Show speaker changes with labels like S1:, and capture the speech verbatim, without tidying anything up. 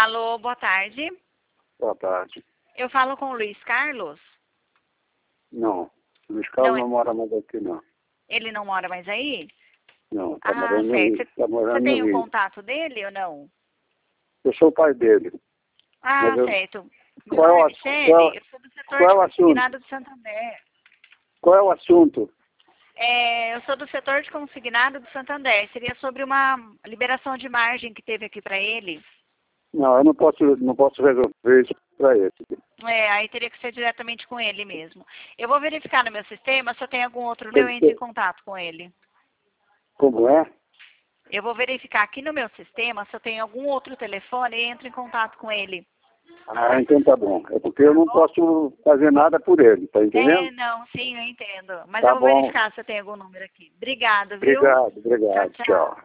S1: Alô, boa tarde.
S2: Boa tarde.
S1: Eu falo com o Luiz Carlos?
S2: Não, Luiz Carlos
S1: Não,
S2: não, mora mais aqui, não.
S1: Ele não mora mais aí?
S2: Não, tá
S1: Ah,
S2: morando no Rio.
S1: certo.
S2: Tá
S1: Você
S2: morando
S1: tem
S2: no
S1: o
S2: Rio.
S1: contato dele ou não?
S2: Eu sou o pai dele.
S1: Ah,
S2: Mas eu-
S1: certo. Meu
S2: Qual é o
S1: nome é
S2: assu-
S1: Michele,
S2: qual-
S1: eu sou do setor
S2: qual é o
S1: de
S2: assunto?
S1: consignado do Santander.
S2: Qual é o assunto?
S1: É, eu sou do setor de consignado do Santander. Seria sobre uma liberação de margem que teve aqui para ele.
S2: Não, eu não posso, não posso resolver isso para ele.
S1: É, aí teria que ser diretamente com ele mesmo. Eu vou verificar no meu sistema se eu tenho algum outro
S2: Tem
S1: eu
S2: que
S1: entro em
S2: ser-
S1: contato com ele.
S2: Como é?
S1: Eu vou verificar aqui no meu sistema se eu tenho algum outro telefone e entro em contato com ele.
S2: Ah, então tá bom. É porque eu não posso fazer nada por ele, tá
S1: É,
S2: entendendo?
S1: não, sim, eu entendo. Mas
S2: Tá
S1: eu vou
S2: bom.
S1: verificar se eu tenho algum número aqui. Obrigada, viu?
S2: Obrigado, obrigado.
S1: Tchau, tchau.
S2: Tchau.